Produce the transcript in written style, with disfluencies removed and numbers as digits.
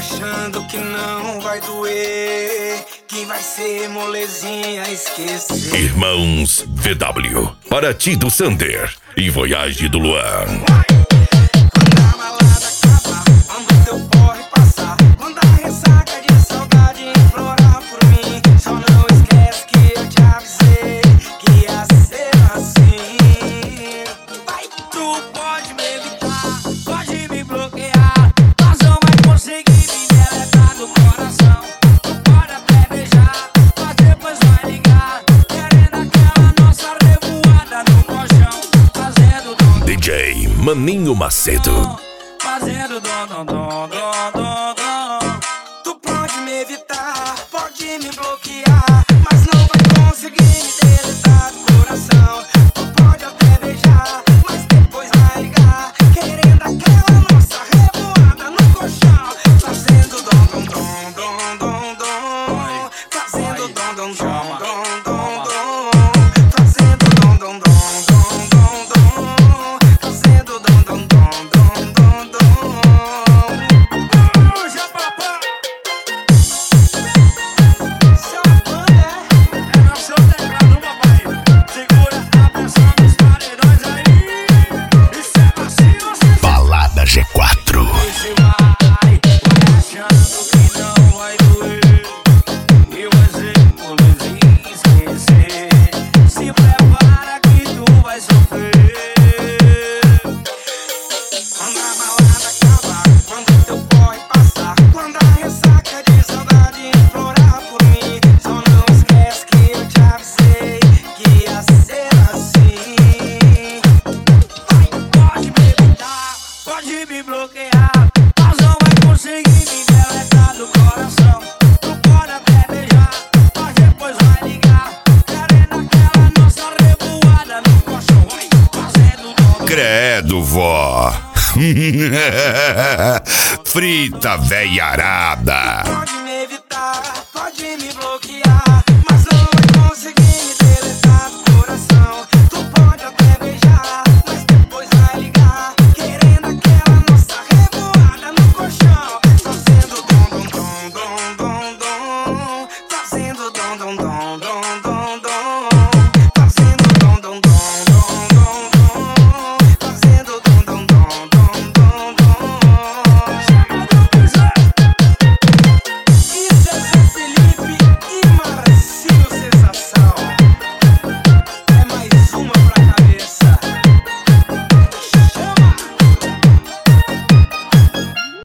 achando que não vai doer, que vai ser molezinha esquecer. Irmãos VW, Paraty do Sander e Voyage do Luan. Quando a balada acabar, quando teu porre passar, quando a ressaca de saudade implorar por mim, só não esquece que eu te avisei que ia ser assim. Vai, tu pode me evitar, pode me bloquear, mas não vai conseguir me deletar do coração. Tu pode até beijar, mas depois vai ligar, querendo aquela nossa revoada no colchão, fazendo DJ Maninho Macedo. fazendo dom, dom, dom, dom, dom, dom. Tu pode me evitar, pode me bloquear, mas não vai conseguir me deletar do coração. Tu pode até beijar, mas depois vai ligar, querendo aquela nossa revoada no colchão, fazendo dom, dom, dom, dom, dom, dom, fazendo dom, dom, dom, dom, dom, dom, fazendo dom, dom, dom, dom, dom, dom, fazendo dom, dom, dom, dom, dom, dom. Puxa, papá. Seu banda é nosso teclado, papai. Segura a pressão dos paredões aí. Isso é vacilo, você Balada G4. vai achando que não vai doer, e você molezinha esquecer. Se prepara que tu vai sofrer. Quando a balada acabar, quando teu porre passar, quando a ressaca de saudade implorar por mim, só não esquece que eu te avisei que ia ser assim. Vai, pode me evitar, pode me bloquear, mas não vai conseguir me deletar do coração. Tu pode até beijar, mas depois vai ligar, querendo aquela nossa revoada no colchão, vai fazendo dom. Credo, vó. Frita veiarada. Pode